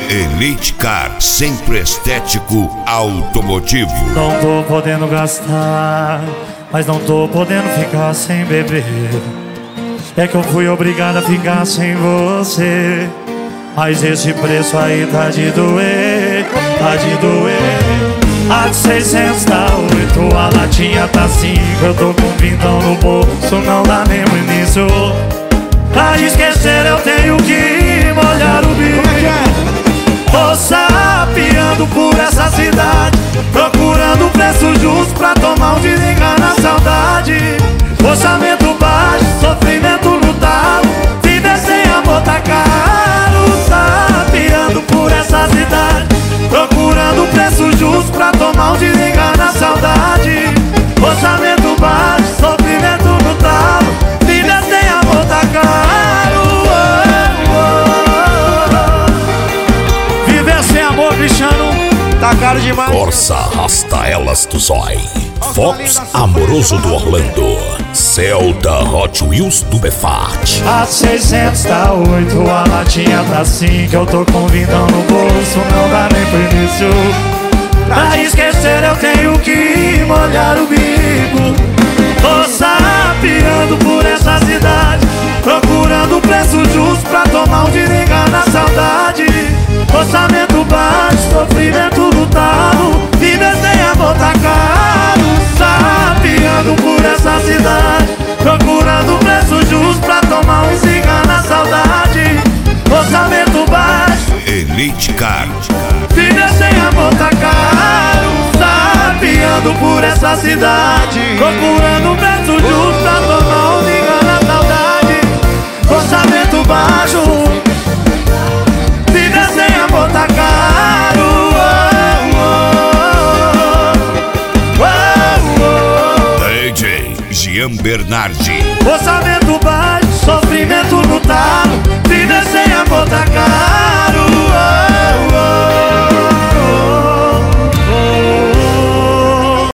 Elite Car, centro estético automotivo. Não tô podendo gastar, mas não tô podendo ficar sem beber. É que eu fui obrigado a ficar sem você, mas esse preço aí tá de doer, tá de doer. A de 600 tá 8, a latinha tá 5. Eu tô com vintão no bolso, não dá nem pro início. Pra esquecer eu tenho que molhar o bico. Tô sapeando por essa cidade, procurando o preço justo pra tomar um desliga na saudade. Orçamento baixo, sofrimento no talo, viver sem amor tá caro. Sapeando por essa cidade, procurando o preço justo pra tomar um desliga na saudade. Orçamento baixo, sofrimento no talo, viver sem amor tá caro. Viver sem amor, Cristiano, tá caro demais. Força arrasta elas do zói. Fox Amoroso do Orlando. Celta Hot Wheels do Befat. A 600 tá 8, a latinha tá 5. Eu tô com vintão no bolso, não dá nem pro início. Pra esquecer eu tenho que molhar o bico. Tô sapeando por essa cidade, procurando o preço justo pra tomar um desliga na saudade. Orçamento baixo, sofrimento no talo, viver sem amor tá caro. Sapeando por essa cidade, procurando o preço justo pra tomar um cigarro na saudade. Orçamento baixo, Elite Car, viver sem amor tá caro. Sapeando por essa cidade, procurando o preço justo pra tomar um cigarro na saudade. Orçamento baixo, viver sem amor tá caro. DJ Jean Bernardi. Orçamento baixo, sofrimento no talo, viver sem amor tá caro.